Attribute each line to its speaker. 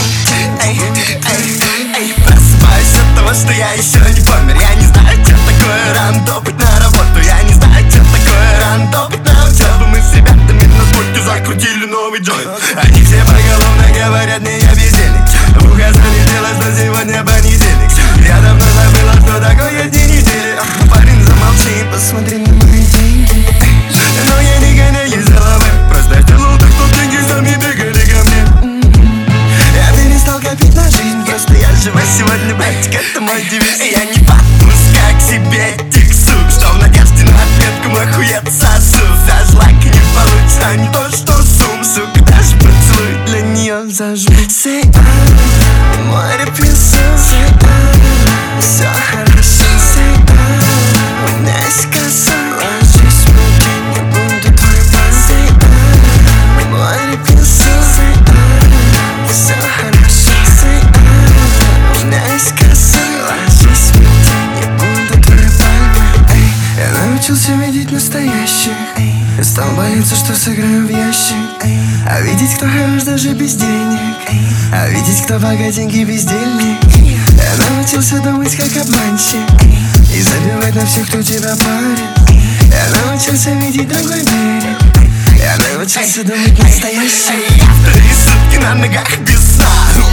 Speaker 1: Просыпаюсь от того, что я еще не помер. Я не знаю, что такое рано топать на работу. Я не знаю, что такое рано топать на учебу. Мы с ребятами на скорке закрутили новый джойнт. Они все поголовно говорят мне, я бездельник. В указании дело, что сегодня понедельник. Я давно забыла, что такое дни недели. Парень, замолчи и посмотри на мои деньги. Но я не гоняюсь за головой. Просто сделал так, что деньги сами бегали ко мне. Я перестал копить на жизнь. Просто я живу сегодня, братик, это мой девиз. Я не подпускаю к себе этих сук, что в надежде на ответку мой хует сосу. Даже лайк не получится, а не то, что сум. Сука, даже поцелуй для нее зажму. Say море песок. Say все хорошо. Say у меня есть коса. Ложись в руки, не буду твой пан. Say море песок. Say все хорошо. Say у меня есть коса. Ложись в руки, не буду твой пан. Я научился видеть настоящих. Стал бояться, что сыграю в ящик. А видеть, кто хорош даже без денег. А видеть, кто богатенький бездельник. Я научился думать как обманщик и забивать на всех, кто тебя парит. Я научился видеть другой берег. Я научился думать настоящий. Я вторые сутки на ногах без сна.